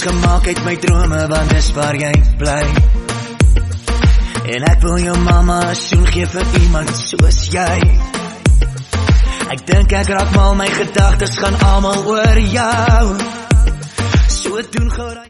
huis gemaak uit my drome, want dis waar jy bly. En ek wil jou mama 'n soen gee vir iemand soos jy. Ek dink ek raak mal, my gedagtes gaan almal oor jou. So doen gou